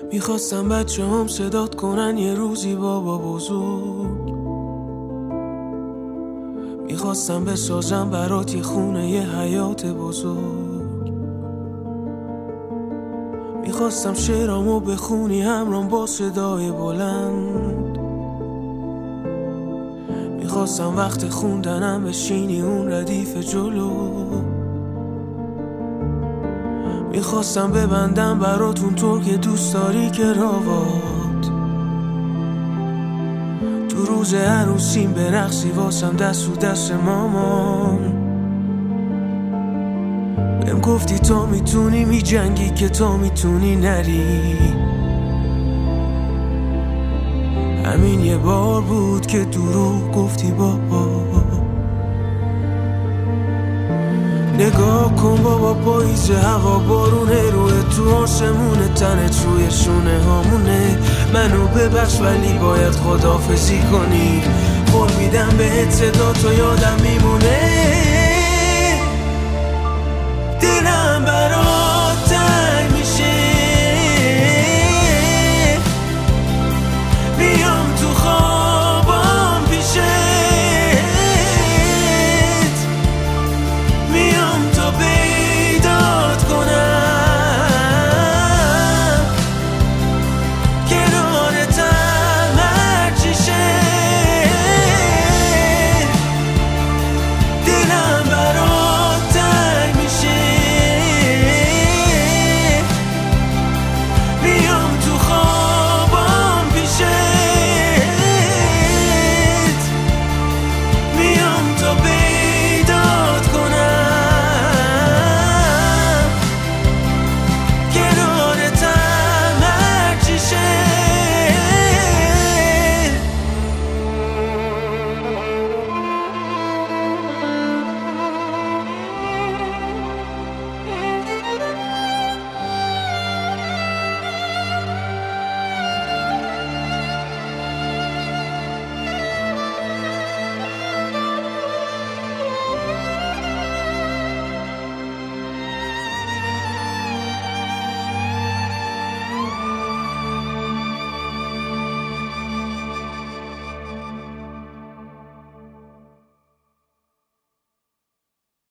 میخواستم بچه هم صدات کنن یه روزی بابا بزرگ. میخواستم بسازم برات یه خونه یه حیات بزرگ. میخواستم شعرامو بخونی همرام با صدای بلند. میخواستم وقت خوندنم بشینی اون ردیف جلو. میخواستم ببندم براتون طور که دوست داری کراوات. تو روز عروسیم برقصی واسم دست و دست مامان. بهم گفتی تا میتونی میجنگی که تا میتونی نری. همین یه بار بود که دروغ گفتی بابا. نگاه کن بابا پاییز هوا بارونه روی تو آسمونه تنت روی شونه هامونه. منو ببخش ولی باید خداحافظی کنی. قول میدم بهت صدا تو یادم میمونه.